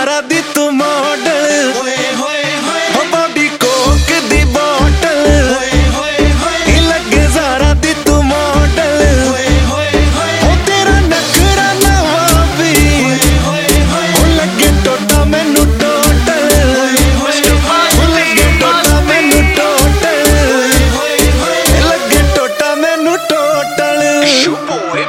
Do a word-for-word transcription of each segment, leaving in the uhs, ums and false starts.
ਜ਼ਾਰਾ ਦੀ ਤੂੰ ਮਾਡਲ ਓਏ ਹੋਏ ਹੋਏ ਹੋ ਬੋਡੀ ਕੋਕ ਦੀ ਬੋਟਲ ਓਏ ਹੋਏ ਹੋਏ ਲੱਗੇ ਜ਼ਾਰਾ ਦੀ ਤੂੰ ਮਾਡਲ ਓਏ ਹੋਏ ਹੋਏ ਹੋ ਤੇਰਾ ਨਖਰਾ ਨਵਾਂ ਵੀ ਓਏ ਹੋਏ ਹੋਏ ਹੋ ਲੱਗੇ ਟੋਟਾ ਮੈਨੂੰ ਟੋਟਲ ਓਏ ਹੋਏ ਹੋ ਲੱਗੇ ਟੋਟਾ ਮੈਨੂੰ ਟੋਟਲ ਓਏ ਹੋਏ ਹੋਏ ਲੱਗੇ ਟੋਟਾ ਮੈਨੂੰ ਟੋਟਲ ਸ਼ੁਭੋਏ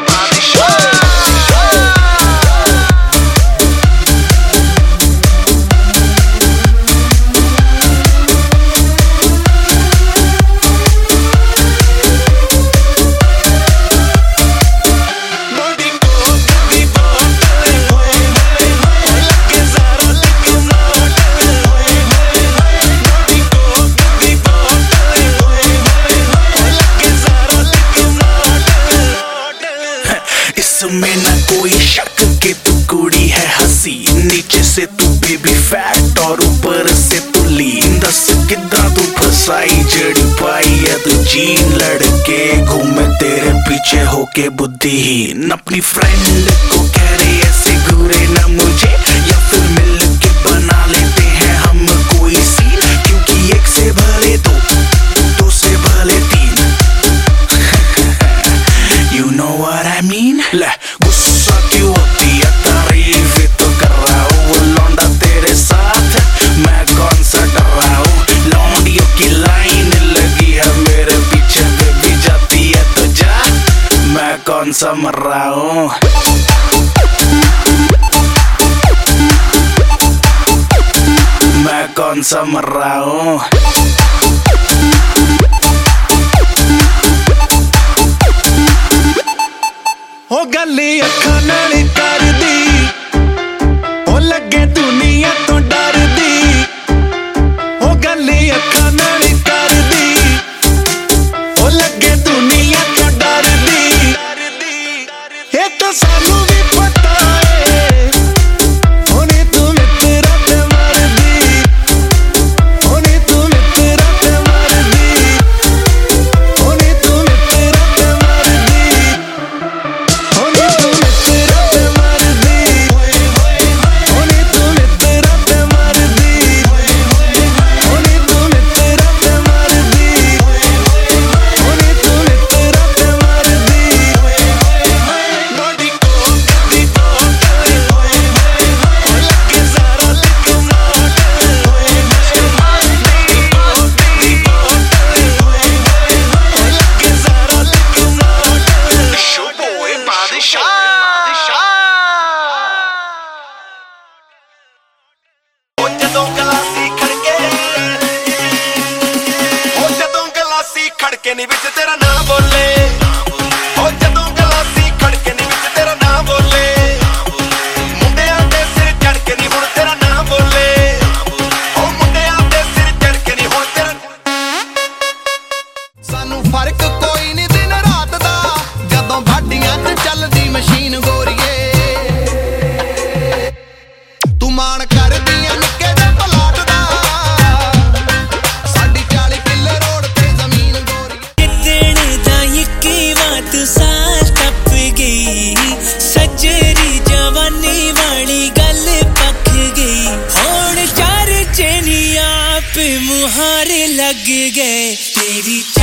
में ना कोई शक के तू कुड़ी है हंसी नीचे से तू बेबी फैट और ऊपर से तू लीन दस कितना तू फसाई जड़ी पाई है तू जीन लड़के घूमे तेरे पीछे होके बुद्धिहीन अपनी फ्रेंड को कह रहे ऐसे घूरे ना मुझे या फिर मिल के बना लेते हैं हम कोई सीन क्योंकि एक से भले दो दो से भले तीन You know what I mean? ले गुस्सा क्यों होती है तारीफ तो कर रहा हूँ वो लौंडा तेरे साथ मैं कौन सा डर रहा हूँ लौंडियों की लाइन लगी है मेरे पीछे बेबी जाती है तो जा मैं कौन सा मर रहा हूँ मैं कौन सा मर रहा हूँ ओ गल्ली अखां नाल करदी ओ लगे दुनिया तो डरदी ओ गल्ली अखां नाल करदी ओ लगे दुनिया तो डरदी ये तो सानू भी पता है होने तू मित्रा ते मरदी होने तू मित्रा ते मरदी होने तू मित्रा ते मरदी खड़के नहीं बिच तेरा ना बोले ओ जदों गलासी खड़के नहीं बिच तेरा ना बोले मुंडियां दे सिर चढ़ के नहीं हुण तेरा ना बोले ओ मुंडियां दे सिर चढ़ के नहीं हुण तेरा सानू फर्क कोई नहीं दिन रात दा जदों भाडियां च चलदी मशीन गोरीए तू मान करदी ऐ निक्के दे पलाट दा साडी चाली किले रोड ते जमीन साल टप गई सजरी जवानी वाली गल पक गई होड़ चार चेनी आप मुहारे लग गए तेरी